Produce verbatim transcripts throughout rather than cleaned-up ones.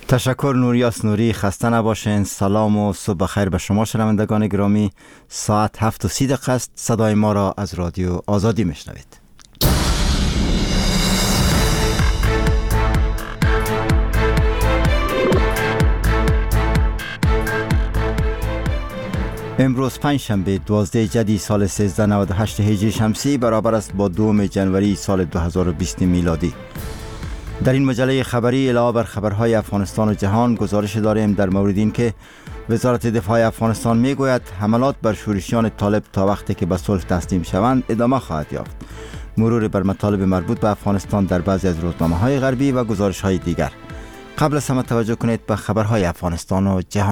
تشکر نوریاس نوری. خسته نباشین. سلام و صبح بخیر به شما شنوندگان گرامی. ساعت هفت و سی دقیقه است. صدای ما را از رادیو آزادی میشنوید. امروز پنجشنبه دوازده جدی سال سیزده نود و هشت هجری شمسی برابر است با دوم جنوری سال دو هزار و بیست میلادی. در این مجله خبری علاوه بر خبرهای افغانستان و جهان گزارش داریم در مورد این که وزارت دفاع افغانستان میگوید حملات بر شورشیان طالب تا وقتی که به صلح تسلیم شوند ادامه خواهد یافت. مرور بر مطالب مربوط به افغانستان در بعضی از روزنامه‌های غربی و گزارش‌های دیگر. قبل از همه توجه کنید به خبرهای افغانستان و جهان.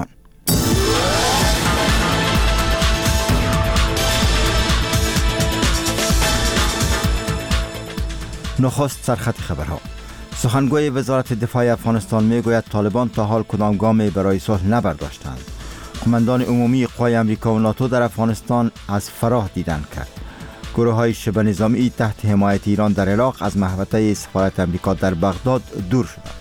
نخست سرخط خبرها. سخنگوی وزارت دفاع افغانستان میگوید طالبان تا حال کدام گامی برای صلح نبرداشتند. قماندان عمومی قوای امریکا و ناتو در افغانستان از فراه دیدن کرد. گروه های شبه نظامی تحت حمایت ایران در عراق از محوطه سفارت امریکا در بغداد دور شدند.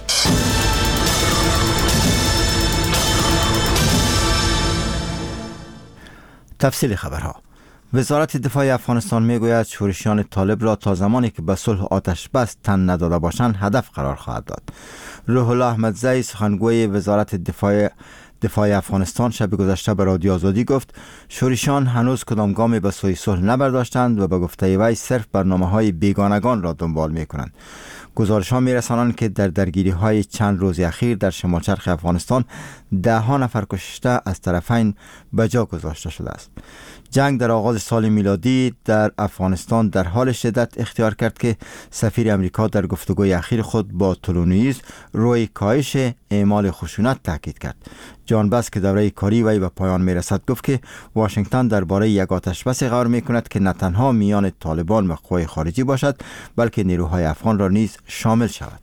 تفصیل خبرها. وزارت دفاع افغانستان میگوید شورشیان طالب را تا زمانی که به صلح آتش بس تن نداده باشند هدف قرار خواهد داد. روح الله احمدزی سخنگوی وزارت دفاع دفاع افغانستان شب گذشته به رادیو آزادی گفت شورشیان هنوز کدام گامی به سوی صلح نبرداشتند و به گفته وی صرف برنامه‌های بیگانگان را دنبال می‌کنند. گزارش‌ها می‌رسانند که در درگیری‌های چند روز اخیر در شمال شرق افغانستان ده ها نفر کشته از طرفین به جا گذاشته شده است. جنگ در آغاز سال میلادی در افغانستان در حال شدت اختیار کرد که سفیر امریکا در گفتگوی اخیر خود با تولونیز روی کاهش اعمال خشونت تاکید کرد. جان بس که دوره کاری وی به پایان میرسد گفت که واشنگتن درباره یک آتشبس قرار میکند که نه تنها میان طالبان و قوای خارجی باشد بلکه نیروهای افغان را نیز شامل شود.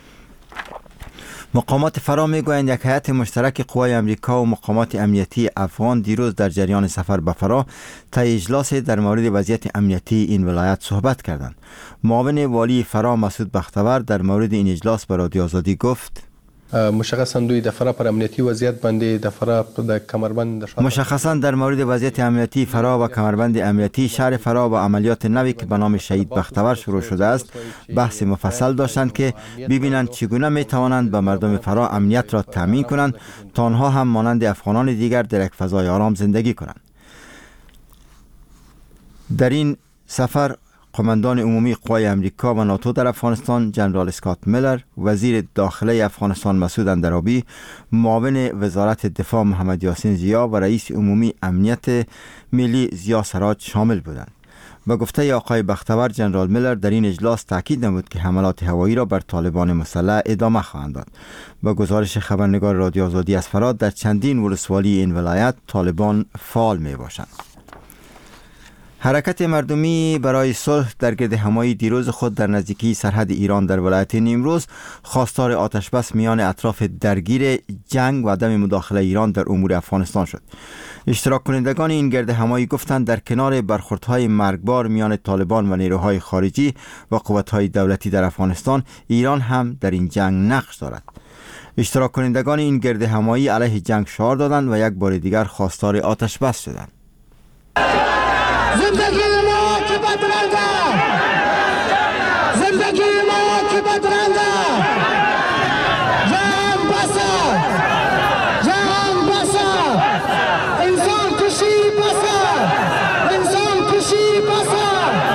مقامات فرا میگویند یک هیئت مشترک قوای امریکا و مقامات امنیتی افغان دیروز در جریان سفر به فرا طی اجلاسی در مورد وضعیت امنیتی این ولایت صحبت کردند. معاون والی فرا مسعود بختور در مورد این اجلاس به رادیو آزادی گفت مشخصا دوی د فرا پر امنیتی وضعیت باندې د فرا د کمربند مشخصا در مورد وضعیت امنیتی فرا و کمربند امنیتی شهر فرا و عملیات نوی که به نام شهید بختور شروع شده است بحث مفصل داشتند که ببینند چگونه می توانند به مردم فرا امنیت را تامین کنند تا آنها هم مانند افغانان دیگر در یک فضای آرام زندگی کنند. در این سفر قماندان عمومی قوای امریکا و ناتو در افغانستان جنرال اسکات میلر، وزیر داخله افغانستان مسعود اندرابی، معاون وزارت دفاع محمد یاسین زیا و رئیس عمومی امنیت ملی زیا سراج شامل بودند. به گفته آقای بختور جنرال میلر در این اجلاس تاکید نمود که حملات هوایی را بر طالبان مسلح ادامه خواهند داد. با گزارش خبرنگار رادیو آزادی از فرات در چندین ولسوالی این ولایت طالبان فعال می باشند. حرکت مردمی برای صلح در گرد همایی دیروز خود در نزدیکی سرحد ایران در ولایت نیمروز خواستار آتشبس میان اطراف درگیر جنگ و عدم مداخله ایران در امور افغانستان شد. اشتراک کنندگان این گرد همایی گفتند در کنار برخوردهای مرگبار میان طالبان و نیروهای خارجی و قوت‌های دولتی در افغانستان، ایران هم در این جنگ نقش دارد. اشتراک کنندگان این گرد همایی علیه جنگ شعار دادند و یک بار دیگر خواستار آتشبس شدند. زندگی ما که بدرنده، زندگی ما که بدرنده، جان بسا، جان بسا، انسان کشی بسا، انسان کشی بسا.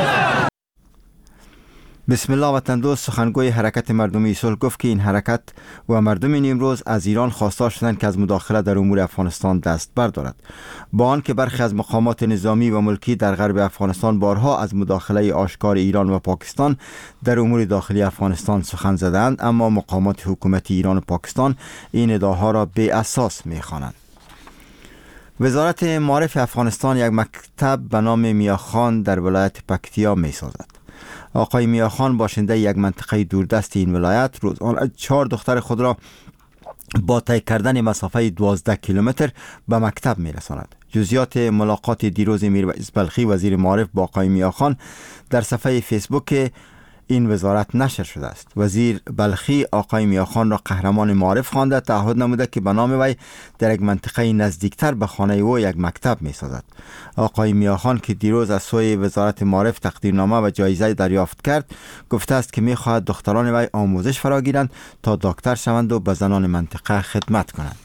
بسم الله وطن دوست. سخنگوی حرکت مردمی صلح گفت که این حرکت و مردم نیمروز از ایران خواستار شدند که از مداخله در امور افغانستان دست بردارد. با آنکه برخی از مقامات نظامی و ملکی در غرب افغانستان بارها از مداخله آشکار ایران و پاکستان در امور داخلی افغانستان سخن زدند، اما مقامات حکومتی ایران و پاکستان این ادعاها را بی اساس می‌خوانند. وزارت معارف افغانستان یک مکتب به نام میاخان در ولایت پکتیا می‌سازد. آقای میاخان باشنده یک منطقه دوردست این ولایت روزانه چهار دختر خود را با طی کردن مسافه دوازده کیلومتر به مکتب میرساند. جزئیات ملاقات دیروز میرویس بلخی وزیر معارف با آقای میاخان در صفحه فیسبوک این وزارت نشر شده است. وزیر بلخی آقای میاخان را قهرمان معارف خوانده، تعهد نموده که به نام وی در یک منطقه نزدیکتر به خانه او یک مکتب می سازد. آقای میاخان که دیروز از سوی وزارت معارف تقدیرنامه و جایزه دریافت کرد، گفته است که می خواهد دختران وی آموزش فراگیرند تا دکتر شوند و به زنان منطقه خدمت کنند.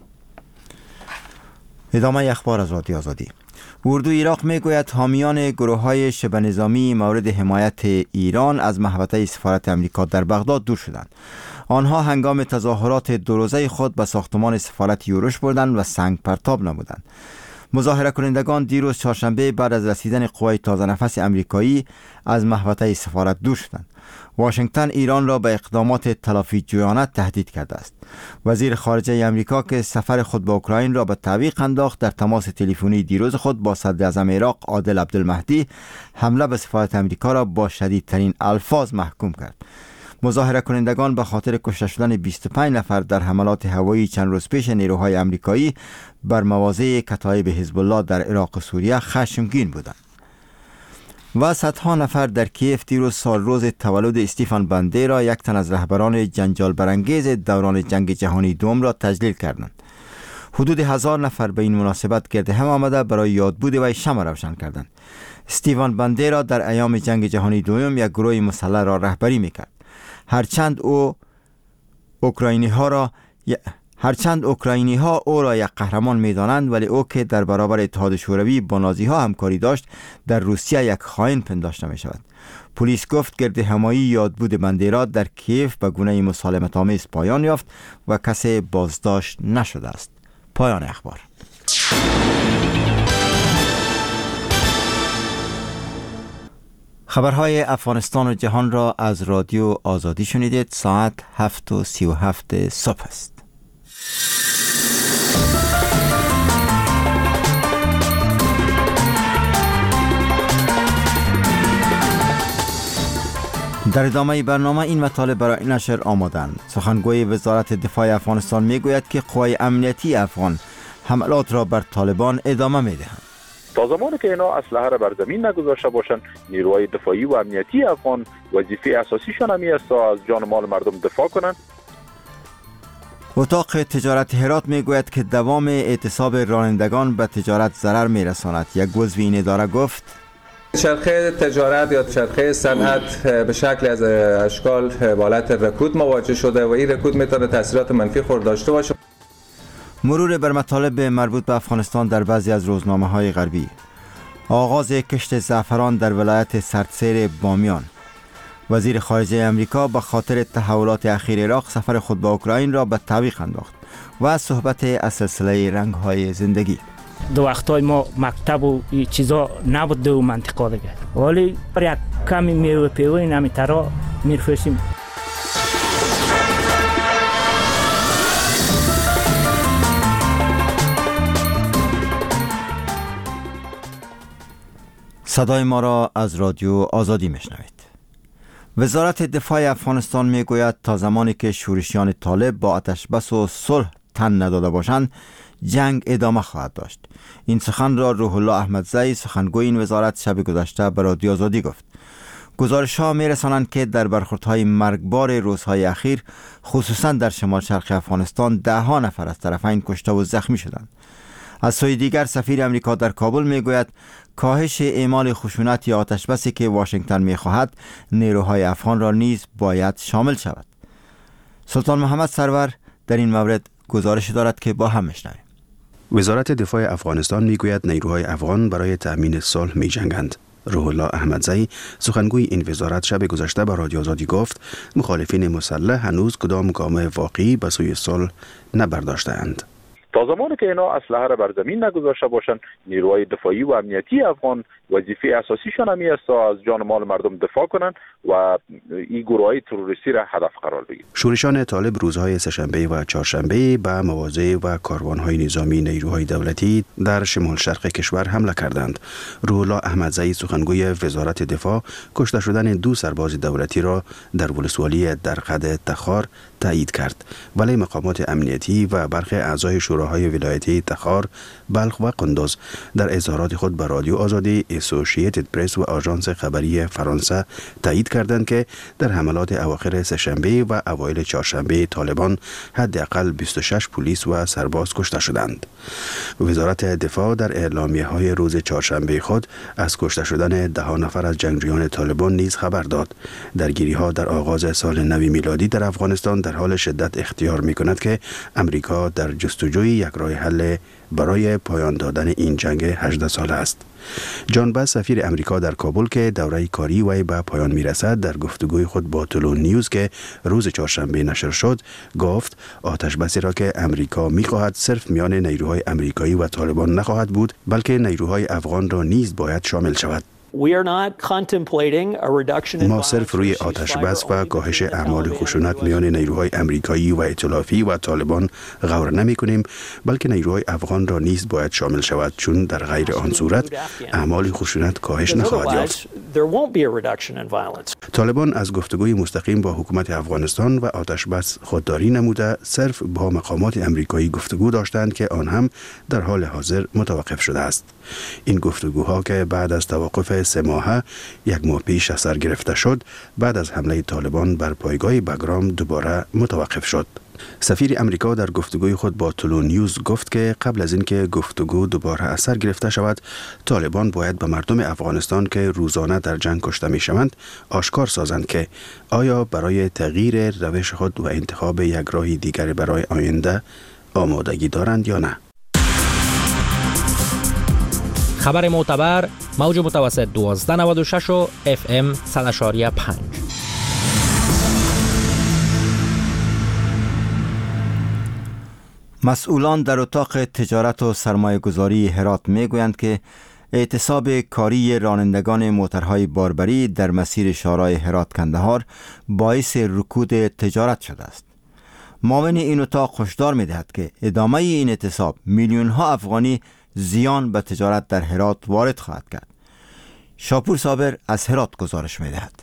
ادامه اخبار از رادیو آزادی. اردوی عراق میگوید حامیان گروه های شبه نظامی مورد حمایت ایران از محوطه سفارت امریکا در بغداد دور شدند. آنها هنگام تظاهرات دو روزه خود به ساختمان سفارت یورش بردند و سنگ پرتاب نمودند. مظاهره کنندگان دیروز چهارشنبه بعد از رسیدن قوای تازه نفس امریکایی از محوطه سفارت دور شدند. واشنگتن ایران را به اقدامات تلافی جویانه تهدید کرده است. وزیر خارجه امریکا که سفر خود به اوکراین را به تعویق انداخت، در تماس تلفنی دیروز خود با صدر اعظم عراق عادل عبدالمهدی حمله به سفارت امریکا را با شدیدترین الفاظ محکوم کرد. مظاهره کنندگان به خاطر کشته شدن بیست و پنج نفر در حملات هوایی چند روز پیش نیروهای امریکایی بر مواضع کتایب حزب الله در عراق و سوریه خشمگین بودند. و صدها نفر در کیف دیروز سال روز تولد استیفان باندیرا، یک تن از رهبران جنجال برانگیز دوران جنگ جهانی دوم، را تجلیل کردند. حدود هزار نفر به این مناسبت گرد هم آمده برای یادبود وی شمع روشن کردند. استیفان باندیرا در ایام جنگ جهانی دوم یک گروه مسلح را رهبری میکرد. هرچند او اوکراینی ها را هرچند اوکراینی ها او را یک قهرمان می‌دانند، ولی او که در برابر اتحاد شوروی با نازی ها همکاری داشت، در روسیه یک خائن پنداشته می شود. پلیس گفت گرد همایی یادبود باندیرا در کیف به گونه مسالمت آمیز پایان یافت و کسی بازداشت نشده است. پایان اخبار. خبرهای افغانستان و جهان را از رادیو آزادی شنیدید. ساعت هفت و سی و هفت صبح است. در ادامه برنامه این مطالب برای نشر آمادند. سخنگوی وزارت دفاع افغانستان میگوید که قوای امنیتی افغان حملات را بر طالبان ادامه میدهند. تا زمانی که اینا اسلحه را بر زمین نگذاشته باشند، نیروهای دفاعی و امنیتی افغان وظیفه اساسیشان همی است تا از جان و مال مردم دفاع کنند. اتاق تجارت هرات میگوید که دوام اعتصاب رانندگان به تجارت ضرر میرساند. یک عضو این اداره گفت چرخه تجارت یا چرخه صنعت به شکل از اشکال با حالت رکود مواجه شده و این رکود میتونه تاثیرات منفی خود داشته باشه. مرور بر مطالب مربوط به افغانستان در بعضی از روزنامه‌های غربی. آغاز کشت زعفران در ولایت سردسیر بامیان. وزیر خارجه امریکا به خاطر تحولات اخیر عراق سفر خود به اوکراین را به تعویق انداخت. و صحبت از سلسله رنگ‌های زندگی. دو وقتای ما مکتب و چیزا نبود دو منطقه دیگه، ولی پر یک کمی میوه پیوه نمی ترا میرفشیم. صدای ما را از رادیو آزادی میشنوید. وزارت دفاع افغانستان میگوید تا زمانی که شورشیان طالب با آتش بس و صلح تن نداده باشند، جنگ ادامه خواهد داشت. این سخن را روح الله احمدزی، سخنگوی این وزارت، شب گذشته به رادیو آزادی گفت. گزارش‌ها می‌رسانند که در برخوردهای مرگبار روزهای اخیر، خصوصا در شمال شرق افغانستان، ده ها نفر از طرفین کشته و زخمی شدند. از سوی دیگر سفیر امریکا در کابل میگوید کاهش اعمال خشونت یا آتش‌بسی که واشنگتن می‌خواهد، نیروهای افغان را نیز باید شامل شود. سلطان محمد سرور در این مورد گزارش دارد که با هم میشنویم. وزارت دفاع افغانستان میگوید نیروهای افغان برای تأمین صلح می‌جنگند. روح الله احمدزی، سخنگوی این وزارت، شب گذشته به رادیو آزادی گفت مخالفین مسلح هنوز کدام گام واقعی به سوی صلح نبرداشته‌اند. تا زمانی که اینا اسلحه را بر زمین نگذاشته باشند، نیروهای دفاعی و امنیتی افغان وظیفه اساسیشان همی است تا از جان و مال مردم دفاع کنند و این گروه‌های تروریستی را هدف قرار بگیرند. شورشان طالب روزهای سه‌شنبه و چهارشنبه به مواضع و کاروان‌های نظامی نیروهای دولتی در شمال شرق کشور حمله کردند. روح الله احمدزی، سخنگوی وزارت دفاع، کشته شدن دو سرباز دولتی را در ولسوالی درقد تخار تایید کرد، ولی مقامات امنیتی و برخی اعضای شوراهای ولایتی تخار، بلخ و قندوز در اظهارات خود به رادیو آزادی اسوسییتد پرس و آژانس خبری فرانسه تایید کردند که در حملات اواخر سه‌شنبه و اوایل چهارشنبه طالبان حداقل بیست و شش پلیس و سرباز کشته شدند. وزارت دفاع در اعلامیه‌های روز چهارشنبه خود از کشته شدن ده نفر از جنگجویان طالبان نیز خبر داد. درگیری‌ها در آغاز سال نو میلادی در افغانستان در حال شدت اختیار می‌کند که امریکا در جستجوی یک راه حل برای پایان دادن این جنگ هجده ساله است. جان باس سفیر امریکا در کابل که دوره کاری وی به پایان میرسد در گفتگوی خود با تلون نیوز که روز چهارشنبه نشر شد گفت آتش بسی را که امریکا میخواهد صرف میان نیروهای امریکایی و طالبان نخواهد بود بلکه نیروهای افغان را نیز باید شامل شود. ما صرف روی آتش بس و کاهش اعمال خشونت میان نیروهای امریکایی و ائتلافی و طالبان غور نمی کنیم بلکه نیروهای افغان را نیز باید شامل شود چون در غیر آن صورت اعمال خشونت کاهش نخواهد یافت. طالبان از گفتگوی مستقیم با حکومت افغانستان و آتش بس خودداری نموده صرف با مقامات امریکایی گفتگو داشتند که آن هم در حال حاضر متوقف شده است. این گفتگوها که بعد از توقف سه ماهه یک ماه پیش از سر گرفته شد بعد از حمله طالبان بر پایگاه بگرام دوباره متوقف شد. سفیر امریکا در گفتگوی خود با تلون نیوز گفت که قبل از اینکه گفتگو دوباره از سر گرفته شود طالبان باید به مردم افغانستان که روزانه در جنگ کشته می شوند آشکار سازند که آیا برای تغییر روش خود و انتخاب یک راه دیگر برای آینده آمادگی دارند یا نه. خبر معتبر موج متوسط دوازده نود و شش و اف ام صد و پنج. مسئولان در اتاق تجارت و سرمایه گذاری هرات می گویند که اعتصاب کاری رانندگان موترهای باربری در مسیر شارع هرات کندهار باعث رکود تجارت شده است. معاون این اتاق هشدار می دهد که ادامه این اعتصاب میلیون ها افغانی زیان به تجارت در هرات وارد خواهد کرد. شاپور صابر از هرات گزارش می دهد.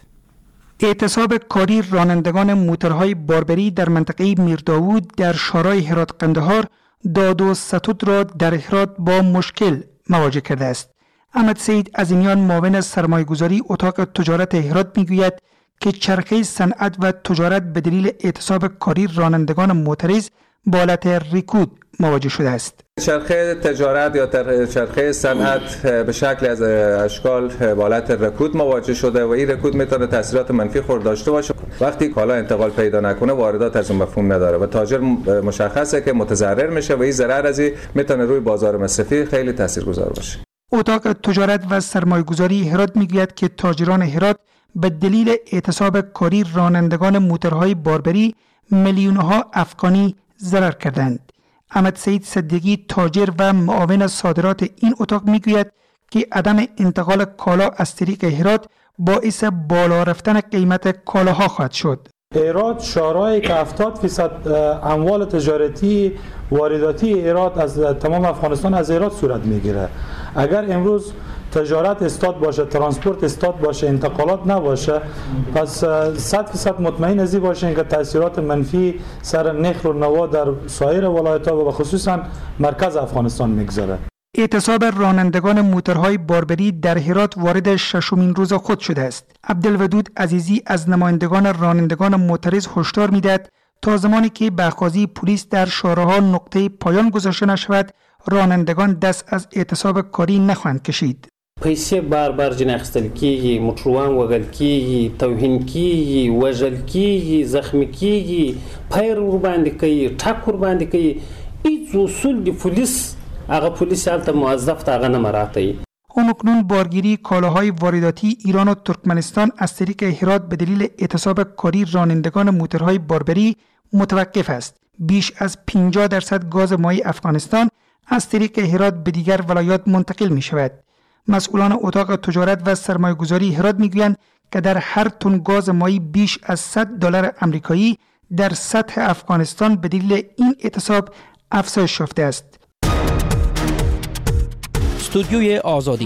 اعتصاب کاری رانندگان موترهای باربری در منطقه میرداوود در شارع هرات قندهار داد و ستود را در هرات با مشکل مواجه کرده است. احمد سید عظیمیان معاون سرمایه‌گذاری اتاق تجارت هرات میگوید که چرخه صنعت و تجارت به دلیل اعتصاب کاری رانندگان موتریز با حالت رکود مواجه شده است. چرخه تجارت یا چرخه صنعت به شکل از اشکال با حالت رکود مواجه شده و این رکود میتونه تاثیرات منفی خورد داشته باشه. وقتی کالا انتقال پیدا نکنه واردات از اون مفهوم نداره و تاجر مشخصه که متضرر میشه و این ضرر از این میتونه روی بازار مصرفی خیلی تاثیرگذار باشه. اتاق تجارت و سرمایه‌گذاری هرات میگوید که تاجران هرات به دلیل اعتصاب کاری رانندگان موترهای باربری میلیون‌ها افغانی ضرر کردند. احمد سید صدیقی تاجر و معاون صادرات این اتاق میگوید که عدم انتقال کالا از طریق هرات باعث بالا رفتن قیمت کالاها خواهد شد. هرات شارعی که هفتاد درصد اموال تجارتی وارداتی هرات از تمام افغانستان از هرات صورت میگیره. اگر امروز تجارت استاد باشه، ترانسپورت استاد باشه، انتقالات نباشه، پس صد درصد مطمئن ازی باشین که تاثیرات منفی سر نرخ و نوا در سایر ولایت‌ها و خصوصا مرکز افغانستان میگذاره. اعتصاب رانندگان موترهای باربری در هرات وارد ششمین روز خود شده است. عبدالودود عزیزی از نمایندگان رانندگان موتریز هشدار میدهد تا زمانی که برخوازی پلیس در شارع‌ها نقطه پایان گذاشته نشود رانندگان دست از اعتصاب کاری نخواهند کشید. پیسې بار بار جن اخیستل کیږي، موټروان وژل کیږي، توهین کیږي، وژل کیږي، زخمی کیږي، پیر ور باندې کوي، ټاک ور باندې کوي. هیڅ اصول د پولیس هغه پولیس هلته موظف ته هغه نه مراعاتوي. همکنون بارگیری کالاهای وارداتی ایران و ترکمنستان از طریق هرات به دلیل اعتصاب کاری رانندگان موترهای باربری متوقف است. بیش از پنجاه درصد گاز مایع افغانستان از طریق هرات به دیگر ولایات منتقل می شود. مسئولان اتاق تجارت و سرمایه‌گذاری هرات میگویند که در هر تن گاز مایع بیش از صد دلار آمریکایی در سطح افغانستان به دلیل این اعتصاب افزایش یافته است. استودیوی آزادی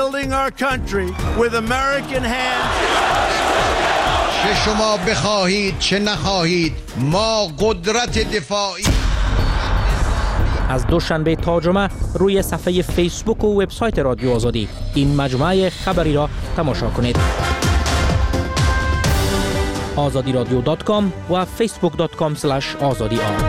چه شما بخواهید چه نخواهید ما قدرت دفاعی از دوشنبه تا جمعه روی صفحه فیسبوک و وبسایت رادیو آزادی این مجموعه خبری را تماشا کنید. آزادی رادیو دات کام و فیسبوک دات کام اسلش آزادی آر.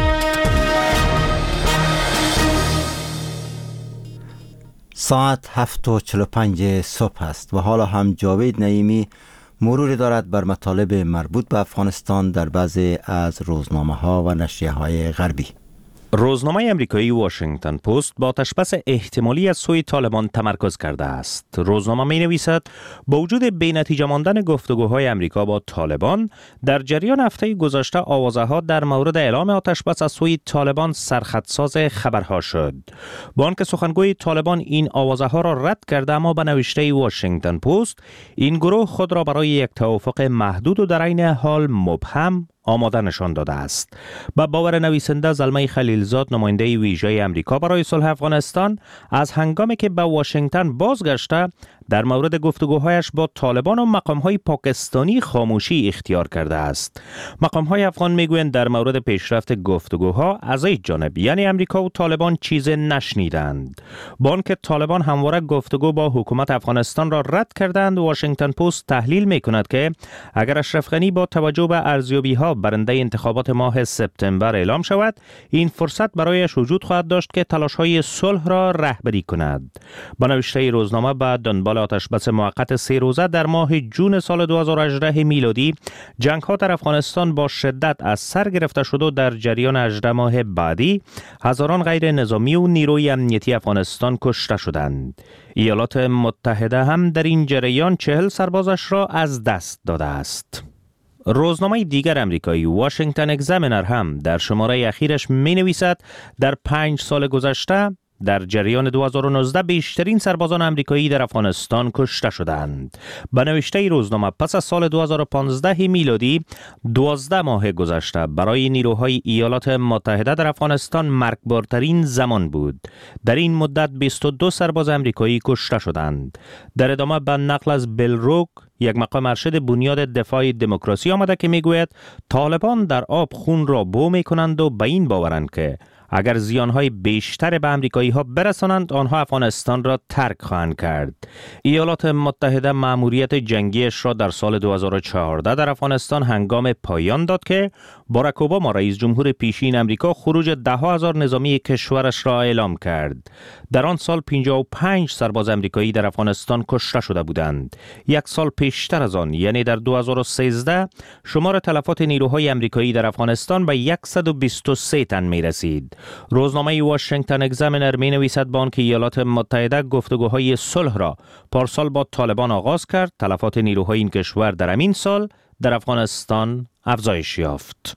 ساعت هفت و چهل و پنج صبح است و حالا هم جاوید نعیمی مروری دارد بر مطالب مربوط به افغانستان در بعضی از روزنامه ها و نشریه های غربی. روزنامه امریکایی واشنگتن پست با آتش‌بس احتمالی از سوی طالبان تمرکز کرده است. روزنامه می نویسد با وجود بی‌نتیجه ماندن گفتگوهای امریکا با طالبان در جریان هفته گذشته آوازه‌ها در مورد اعلام آتش‌بس از سوی طالبان سرخطساز خبرها شد. با آنکه سخنگوی طالبان این آوازه‌ها را رد کرده، اما به نوشته واشنگتن پست این گروه خود را برای یک توافق محدود و در عین حال مبهم آماده نشان داده است. با باور نویسنده زلمه خلیلزاد، نماینده ویژه امریکا برای صلح افغانستان، از هنگامی که به واشنگتن بازگشته در مورد گفتگوهایش با طالبان و مقامهای پاکستانی خاموشی اختیار کرده است. مقامهای افغان میگویند در مورد پیشرفت گفتگوها از این جانب یعنی امریکا و طالبان چیز نشنیدند. با آنکه طالبان همواره گفتگو با حکومت افغانستان را رد کردند، واشنگتن پست تحلیل میکند که اگر اشرف غنی با توجه به ارزیابی‌ها برنده انتخابات ماه سپتامبر اعلام شود، این فرصت برایش وجود خواهد داشت که تلاش‌های صلح را رهبری کند. با نوشته روزنامه به دنبال آتش‌بس موقت سه روزه در ماه جون سال دو هزار و هجده میلادی، جنگ‌ها در افغانستان با شدت از سر گرفته شد و در جریان هجده ماه بعدی هزاران غیر نظامی و نیروی امنیتی افغانستان کشته شدند. ایالات متحده هم در این جریان چهل سربازش را از دست داده است. روزنامه دیگر امریکایی واشنگتن اگزامینر هم در شماره اخیرش می نویسد در پنج سال گذشته در جریان دو هزار و نوزده بیشترین سربازان امریکایی در افغانستان کشته شدند. به نوشته روزنامه پس از سال دو هزار و پانزده میلادی دوازده ماه گذشته برای نیروهای ایالات متحده در افغانستان مرگبارترین زمان بود. در این مدت بیست و دو سرباز امریکایی کشته شدند. در ادامه به نقل از بیل روک، یک مقام ارشد بنیاد دفاع دموکراسی آمده که میگوید طالبان در آب خون را بو میکنند و به این باورند که اگر زیانهای بیشتر به امریکایی ها برسانند، آنها افغانستان را ترک خواهند کرد. ایالات متحده مأموریت جنگیش را در سال دو هزار و چهارده در افغانستان هنگام پایان داد که باراک اوباما رئیس جمهور پیشین امریکا خروج ده هزار نظامی کشورش را اعلام کرد. در آن سال پنجاه و پنج سرباز امریکایی در افغانستان کشته شده بودند. یک سال پیشتر از آن یعنی در دو هزار و سیزده شمار تلفات نیروهای امریکایی در افغانستان به صد و بیست و سه تن می رسید. روزنامه واشنگتن اگزامینر می نویسد با آنکه ایالات متحده گفتگوهای صلح را پارسال با طالبان آغاز کرد، تلفات نیروهای این کشور در همین سال در افغانستان افزایش یافت.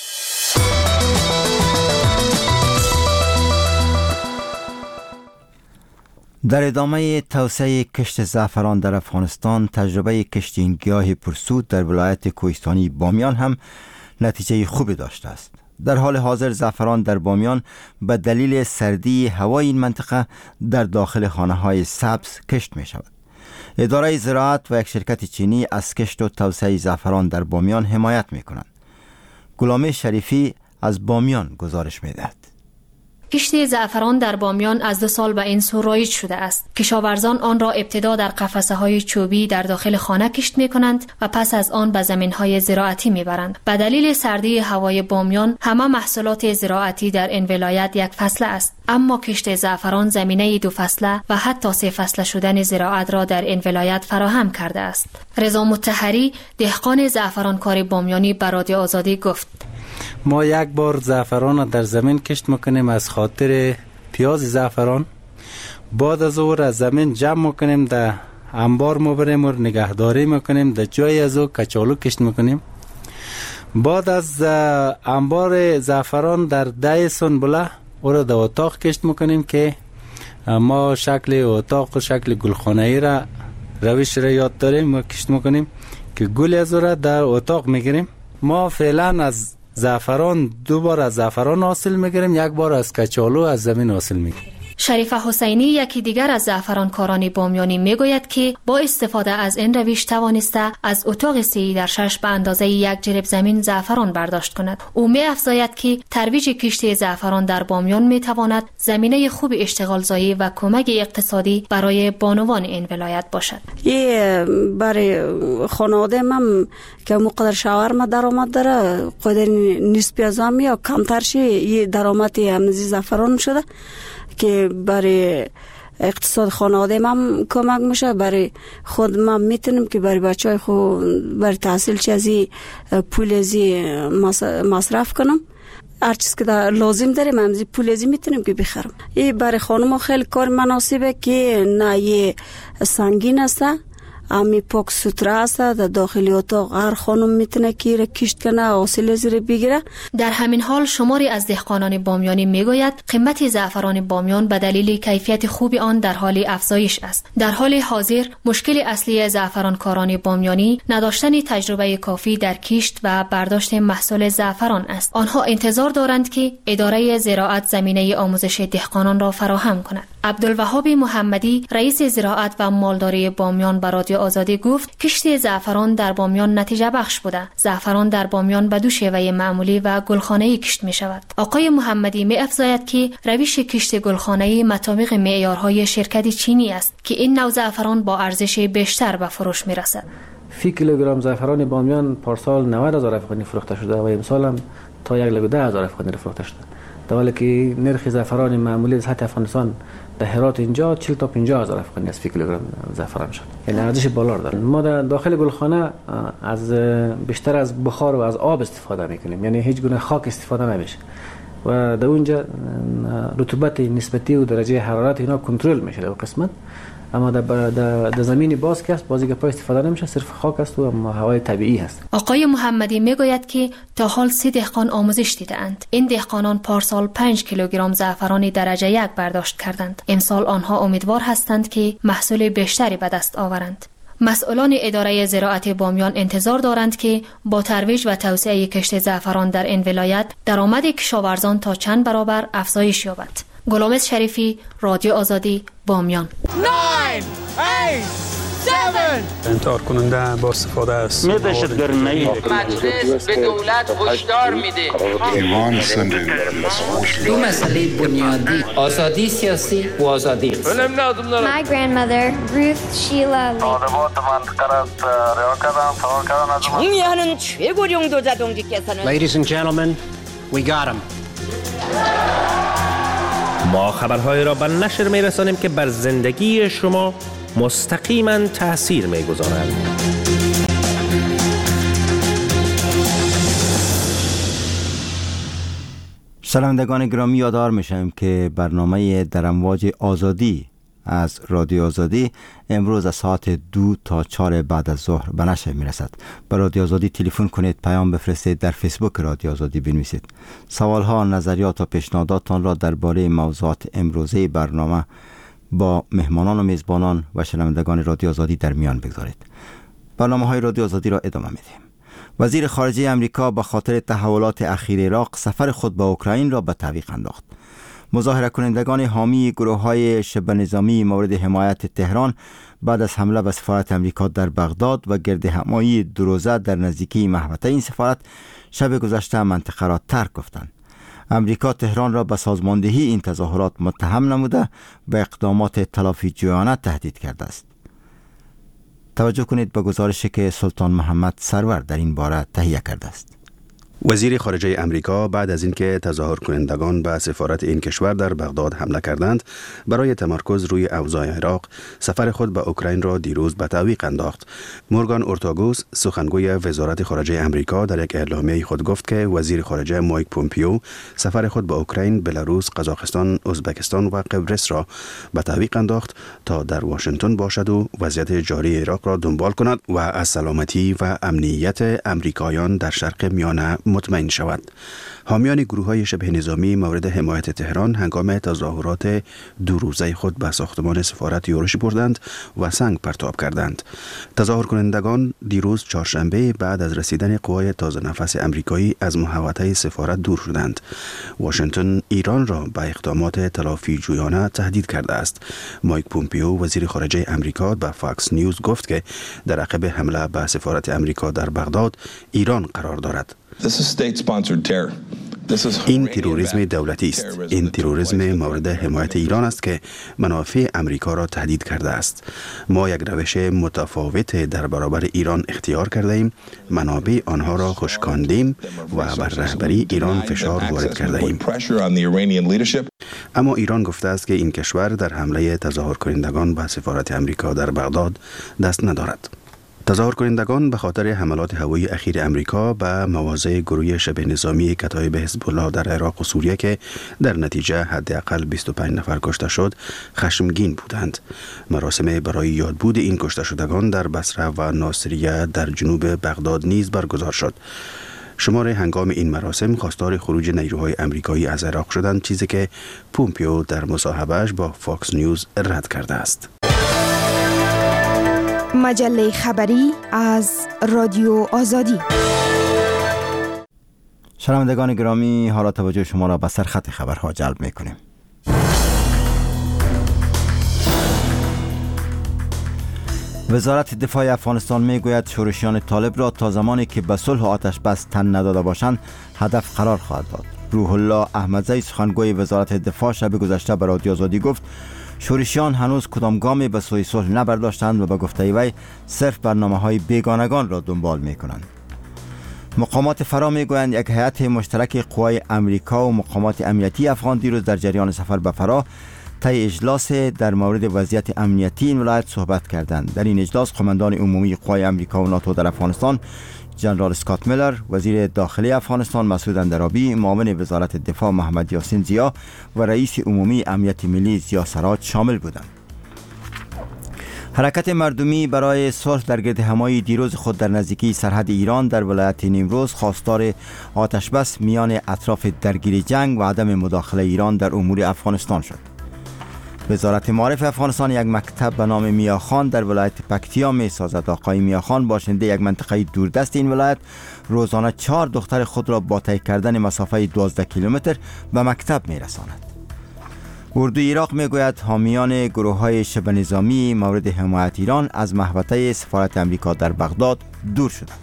در ادامه توسعه کشت زعفران در افغانستان، تجربه کشت این گیاه پرسود در ولایت کوهستانی بامیان هم نتیجه خوبی داشته است. در حال حاضر زعفران در بامیان به دلیل سردی هوای این منطقه در داخل خانه‌های سبز کشت می شود. اداره زراعت و یک شرکت چینی از کشت و توسعه زعفران در بامیان حمایت می کنند. غلام شریفی از بامیان گزارش می دهد. کشت زعفران در بامیان از دو سال به این سو رایج شده است. کشاورزان آن را ابتدا در قفسه های چوبی در داخل خانه کشت می کنند و پس از آن به زمین های زراعتی می برند. به دلیل سردی هوای بامیان همه محصولات زراعتی در این ولایت یک فصله است، اما کشت زعفران زمینه دو فصله و حتی سه فصله شدن زراعت را در این ولایت فراهم کرده است. رضا مطهری، دهقان زعفرانکار بامیانی، به رادیو آزادی گفت: ما یک بار زعفران را در زمین کشت میکنیم از خاطر پیاز زعفران. بعد از او را زمین جمع میکنیم، در انبار میبریم و نگهداری میکنیم، در جای از او کچالو کشت میکنیم. بعد از انبار زعفران در ده سنبله او را در اتاق کشت میکنیم که ما شکل اتاق و شکل گلخانه‌ای را روش را یاد داریم و کشت میکنیم که گل از او را در اتاق میگیریم. ما فعلا از زعفران دو بار از زعفران حاصل میگیریم، یک بار از کچالو از زمین حاصل میگیریم. شریف حسینی یکی دیگر از زعفرانکاران بامیانی میگوید که با استفاده از این روش توانسته از اتاق سه در شش به اندازه یک جریب زمین زعفران برداشت کند. او می افزاید که ترویج کشت زعفران در بامیان می تواند زمینه خوب اشتغال زایی و کمک اقتصادی برای بانوان این ولایت باشد. یه برای خانواده من که مقدر شاورما درآمد داره، قدر نسبی از هم یا کمتر شه، یه درآمدی همزی زعفران شده که برای اقتصاد خانواده من کمک میشه. برای خود من میتونم که برای بچهای خود برای تحصیل چیزی پول ازی مصرف کنم. هر چیز که لازم داره من همزی پول ازی میتونم که بخرم. این برای خانم خیلی کار مناسبه که نه یه سنگین است، امی پاک سوتره است. در داخلی اتاق هر خانم میتونه که کشت کنه، حاصل زیر بگیره. در همین حال شماری از دهقانان بامیانی میگوید قیمت زعفران بامیان به دلیل کیفیت خوب آن در حال افزایش است. در حال حاضر مشکل اصلی زعفرانکاران بامیانی نداشتن تجربه کافی در کشت و برداشت محصول زعفران است. آنها انتظار دارند که اداره زراعت زمینه آموزش دهقانان را فراهم کند. عبدالوهاب محمدی رئیس زراعت و مالداری بامیان به رادیو آزادی گفت کشت زعفران در بامیان نتیجه بخش بوده. زعفران در بامیان به دو شیوه معمولی و گلخانه‌ای کشت می شود. آقای محمدی می افزاید که روش کشت گلخانه‌ای مطابق معیارهای شرکت چینی است که این نوع زعفران با ارزش بیشتر به فروش می رسد. فی کیلوگرم زعفران بامیان پارسال نود هزار افغانی فروخته شده و امسال هم تا یک لگو ده هزار افغانی فروخته شده. در حالی که نرخ زعفران معمولی از سطح افغانستان در هرات اینجا چهل تا پنجاه هزار افغانی از فی کیلوگرم زعفران شد. یعنی ارزش بالا داره. ما در داخل گلخانه از بیشتر از بخار و از آب استفاده میکنیم، یعنی هیچ گونه خاک استفاده نمیشه و در اونجا رطوبت نسبتی و درجه حرارت اینا کنترل میشه در قسمت. اما در, در, در زمین باز که است بازی که پای استفاده نمیشه، صرف خاک است و هوای طبیعی هست. آقای محمدی میگوید که تا حال سه دهقان آموزش دیدند. این دهقانان پارسال پنج کیلوگرم زعفران درجه یک برداشت کردند. امسال آنها امیدوار هستند که محصول بیشتری به دست آورند. مسئولان اداره زراعت بامیان انتظار دارند که با ترویج و توسعه کشت زعفران در این ولایت درآمد کشاورزان تا چند برابر افزایش یابد. گلامز شریفی، رادیو آزادی، بامیان. انتحار کننده با استفاده است. می دهشتگرمی مجلس به دولت هشدار میده. دو مسئله بنیادی، آزادی سیاسی و آزادی اقتصادی. My grandmother, Ruth Sheila Lee. 정의하는 최고령 도자동지께서는 Ladies and gentlemen, we got him. ما خبرهای را به نشر می رسانیم که بر زندگی شما مستقیما تأثیر می گذارند. شنوندگان گرامی یادآور میشم که برنامه در امواج آزادی از رادیو آزادی امروز از ساعت دو تا چهار بعد از ظهر به نشر میرسد. به رادیو آزادی تلفن کنید، پیام بفرستید، در فیسبوک رادیو آزادی بنویسید. سوالها، نظریات و پیشنهاداتتان را درباره موضوعات امروزه برنامه با مهمانان و میزبانان و شنوندگان رادیو آزادی در میان بگذارید. برنامه های رادیو آزادی را ادامه میدیم. وزیر خارجه امریکا به خاطر تحولات اخیر عراق سفر خود به اوکراین را به تعویق انداخت. مظاهره کنندگان حامی گروه‌های شبه نظامی مورد حمایت تهران بعد از حمله به سفارت امریکا در بغداد و گرد همایی دو روزه در نزدیکی محوطه این سفارت شب گذشته منطقه را ترک گفتند. امریکا تهران را به سازماندهی این تظاهرات متهم نموده به اقدامات تلافی جویانه تهدید کرده است. توجه کنید به گزارشی که سلطان محمد سرور در این باره تهیه کرده است. وزیر خارجه امریکا بعد از اینکه تظاهر کنندگان به سفارت این کشور در بغداد حمله کردند، برای تمرکز روی اوضاع عراق سفر خود به اوکراین را دیروز به تعویق انداخت. مورگان اورتاگوس، سخنگوی وزارت خارجه امریکا، در یک اعلامیه خود گفت که وزیر خارجه مایک پومپیو سفر خود به اوکراین، بلاروس، قزاقستان، ازبکستان و قبرس را به تعویق انداخت تا در واشنگتن باشد و وضعیت جاری عراق را دنبال کند و از سلامتی و امنیت امریکایان در شرق میانه مطمئن شود. حامیان گروه‌های شبه نظامی مورد حمایت تهران هنگام تظاهرات دو روزه خود به ساختمان سفارت یورش بردند و سنگ پرتاب کردند. تظاهر کنندگان دیروز چهارشنبه بعد از رسیدن قوای تازه نفس امریکایی از محوطه سفارت دور شدند. واشنگتن ایران را به اقدامات تلافی جویانه تهدید کرده است. مایک پومپیو وزیر خارجه امریکا به فاکس نیوز گفت که در عقب حمله به سفارت امریکا در بغداد ایران قرار دارد. این تروریسم دولتی است. این تروریسم مورد حمایت ایران است که منافع امریکا را تهدید کرده است. ما یک روش متفاوت در برابر ایران اختیار کرده ایم. منابع آنها را خشکاندیم و بر رهبری ایران فشار وارد کرده ایم. اما ایران گفته است که این کشور در حمله تظاهر کنندگان به سفارت امریکا در بغداد دست ندارد. تظاهر کنندگان به خاطر حملات هوایی اخیر امریکا به مواضع گروه شبه نظامی کتایب حزب الله در عراق و سوریه که در نتیجه حداقل بیست و پنج نفر کشته شد خشمگین بودند. مراسم برای یادبود این کشته شدگان در بصره و ناصریه در جنوب بغداد نیز برگزار شد. شمار هنگام این مراسم خواستار خروج نیروهای امریکایی از عراق شدند، چیزی که پومپیو در مصاحبهش با فاکس نیوز رد کرده است. مجله خبری از رادیو آزادی. شنوندگان گرامی، حالا توجه شما را به سرخط خبرها جلب می‌کنیم. وزارت دفاع افغانستان میگوید شورشیان طالب را تا زمانی که به صلح و آتش بس تن نداده باشند هدف قرار خواهد داد. روح الله احمدزی سخنگوی وزارت دفاع شب گذشته به رادیو آزادی گفت شورشیان هنوز کدام گامی به سوی صلح نبرداشتند و به گفته وی صرف برنامه‌های بیگانگان را دنبال می‌کنند. مقامات فرا میگویند یک هیئت مشترک قوای امریکا و مقامات امنیتی افغان دیروز در جریان سفر به فرا طی اجلاس در مورد وضعیت امنیتی این ولایت صحبت کردند. در این اجلاس قماندان عمومی قوای امریکا و ناتو در افغانستان جنرال اسکات میلر، وزیر داخلی افغانستان مسعود اندرابی، معاون وزارت دفاع محمد یاسین زیا و رئیس عمومی امنیت ملی زیا سراج شامل بودند. حرکت مردمی برای صلح در گرد همایی دیروز خود در نزدیکی سرحد ایران در ولایت نیمروز خواستار آتش بس میان اطراف درگیر جنگ و عدم مداخله ایران در امور افغانستان شد. وزارت معارف افغانستان یک مکتب به نام میاخان در ولایت پکتیا می سازد. آقای میاخان باشنده یک منطقه دوردست این ولایت روزانه چهار دختر خود را با طی کردن مسافه دوازده کیلومتر به مکتب می رساند. اردوی عراق می گوید حامیان گروه های شبه نظامی مورد حمایت ایران از محوطه سفارت امریکا در بغداد دور شدند.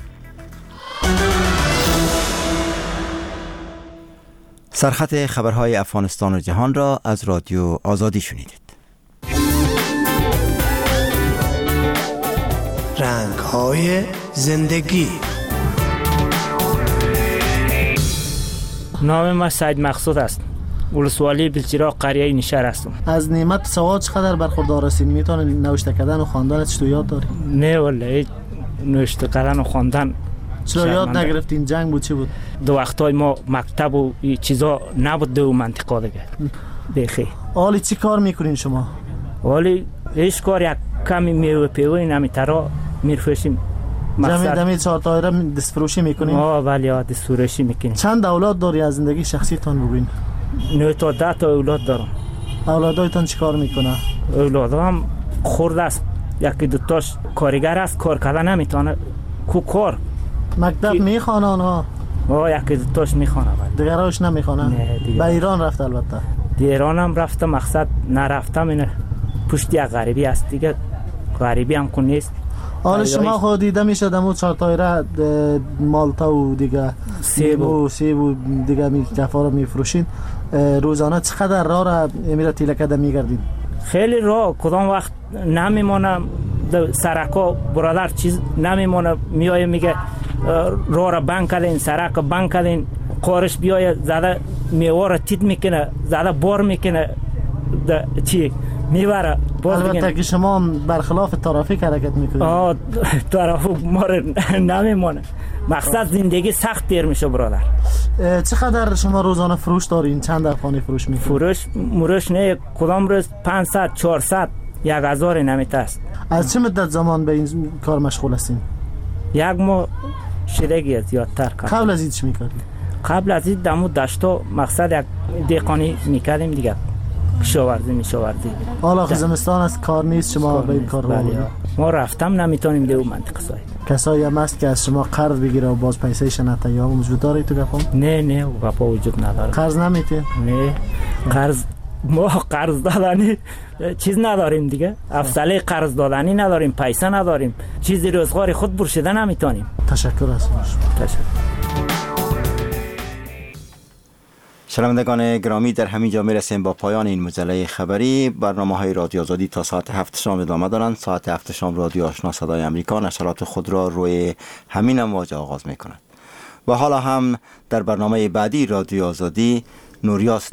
سرخط خبرهای افغانستان و جهان را از رادیو آزادی شنیدید. رنگ‌های زندگی. نام من سید مقصود است. ولسوالی بلچراغ قریه نشهر هستم. از نعمت سواد چقدر برخوردار هستین؟ میتونی نوشته کردن و خواندن چطور یاد داری؟ نه والله نوشته کردن و خواندن چرا یاد نگرفتین؟ جنگ بود چی بود؟ دو وقتای ما مکتب و چیزا نبود دو منطقه دیگه. بخی. حالی چی کار میکنین شما؟ حالی هیچ کار یک کمی میوه پیوه نمی ترا میرفشیم. جمعی دمی چهار تایره دست فروشی میکنین؟ آه ولی ها دست فروشی میکنین. چند اولاد داری؟ از زندگی شخصیتان بگوین. نه تا ده تا اولاد دارم. اولادایتان چی کار میکنه؟ اولاد هم خورد است. یکی دوتاش کارگر است، کار کردن نمیتونه. کو کار مکتب میخوانه آنها؟ آه یکی دوتاش میخوانه. دیگراش نمیخوانه؟ نه دیگه. به ایران رفت البته؟ دی ایران هم رفته، مقصد نرفتم اینه پشتی یک غریبی است دیگه. غریبی هم کن نیست. حالا شما خود دیده میشه دمو چهار تایره مالتا و دیگه سیب و سیب و دیگه می کفا رو میفروشین. روزانه چقدر راه را امیره تیلکده میگردین؟ خیلی راه. کدام وقت نمیمونه سرکا برادر چیز نمیمونه، میایه میگه راه را بند کردین، سرک بند کردین، قارش بیایه زده میوه را تیت میکنه، زده بار میکنه چی میبره. البته که شما برخلاف ترافیک حرکت میکنید. آه ترافیک ما رو نمیمونه. مقصد زندگی سخت دیر میشه برادر. چقدر شما روزانه فروش دارین؟ چند افغانی فروش میکنید؟ فروش مروش نه، کدام روز پانصد چهارصد یک هزار نمیته است. از چه مدت زمان به این کار مشغول هستین؟ یک ماه شیرگی زیادتر کار. قبل از این چی میکردی؟ قبل از این دمو داشتو مقصد یک دیقانی میکردیم دیگه، کشاورزی میشاورزی. حالا زمستان است کار نیست شما به این کار رو ما رفتم نمیتونیم دیو منطقه سای. کسایی هم هست که از شما قرض بگیره و باز پیسهش نته، یا وجود داره تو گپا؟ نه نه گپا وجود نداره. قرض نمیته؟ نه قرض ما قرض دادنی چیز نداریم دیگه، افضله قرض دادنی نداریم، پیسه نداریم، چیزی روزگار خود برشیده نمیتونیم. تشکر از شما. تشکر. شنوندگان گرامی، در همین جا میرسیم با پایان این مجله خبری. برنامه های رادیو آزادی تا ساعت هفت شام ادامه دارند. ساعت هفت شام رادیو آشنا صدای امریکا نشرات خود را روی همین امواج آغاز میکند. و حالا هم در برنامه بعدی رادیو آزادی نوریاس